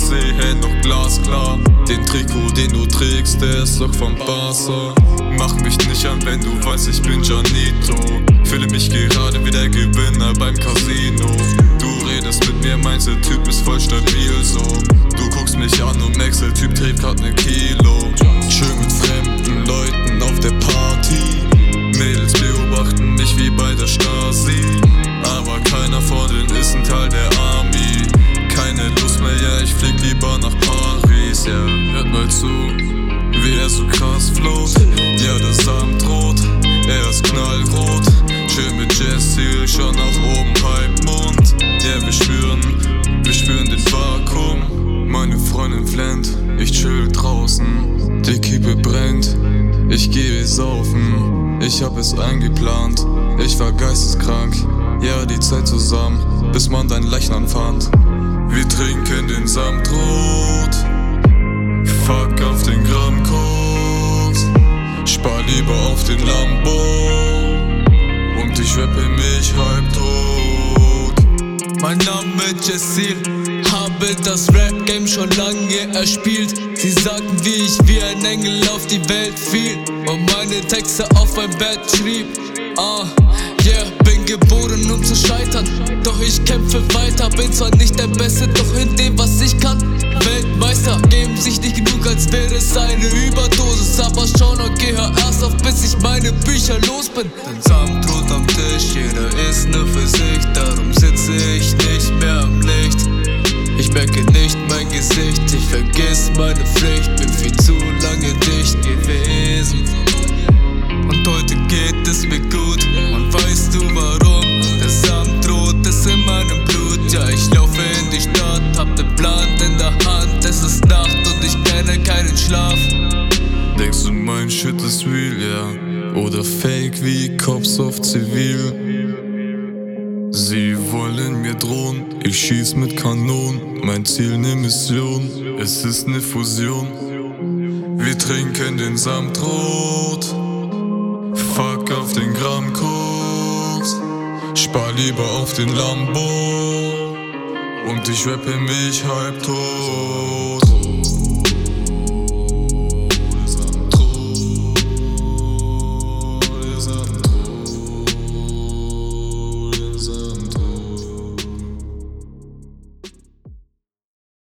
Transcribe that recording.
seh, hey, noch glasklar. Den Trikot, den du trägst, der ist doch vom Barca. Mach mich nicht an, wenn du weißt, ich bin Janito. Fühle mich gerade wie der Gewinner beim Casino. Du redest mit mir, meinst der Typ ist voll stabil so. Du guckst mich an und merkst, der Typ trägt grad 1 Kilo. Schön mit fremden Leuten auf der Party. Mädels beobachten mich wie bei der Stasi. Aber keiner von denen ist ein Teil der Army. Keine Lust mehr, ja, ich flieg lieber nach Paris, ja. Hört mal zu, wie er so krass float. Ja, der Samt rot, er ist knallrot. Schön mit Jazz-Ziel, schon nach oben, Halbmond. Ja, wir spüren den Vakuum. Meine Freundin flennt, ich chill draußen. Die Kippe brennt, ich gehe saufen. Ich hab es eingeplant, ich war geisteskrank. Ja, die Zeit zusammen, bis man dein Leichnam fand. Wir trinken den Samt rot. Fuck auf den Gramm Koks. Spar lieber auf den Lambo. Und ich rappe mich halbtot. Mein Name Jessil, habe das Rap-Game schon lange erspielt. Sie sagten, wie ich wie ein Engel auf die Welt fiel und meine Texte auf mein Bett schrieb. Bin geboren, um zu scheitern, doch ich kämpfe weiter. Bin zwar nicht der Beste, doch in dem, was ich kann, Weltmeister. Geben sich nicht genug, als wäre es eine Überdosis. Aber schon, okay, hör erst auf, bis ich meine Bücher los bin. Denn Samt rot am Tisch, jeder ist nur für sich. Darum sitze ich nicht mehr am Licht. Ich merke nicht mein Gesicht, ich vergiss meine Pflicht. Bin viel zu lange dicht gewesen. Und heute geht es mir gut, und weißt du warum? Der Samt rot ist in meinem Blut. Ja, ich laufe in die Stadt, hab den Plan in der Hand. Es ist Nacht und ich kenne keinen Schlaf. Denkst du, mein Shit ist real, ja? Oder fake wie Cops auf Zivil? Sie wollen mir drohen, ich schieß mit Kanonen. Mein Ziel ne Mission, es ist ne Fusion. Wir trinken den Samt rot. Fuck auf den Gramm Koks. Spar lieber auf den Lambo. Und ich rappe mich halbtot. Samt rot, Samt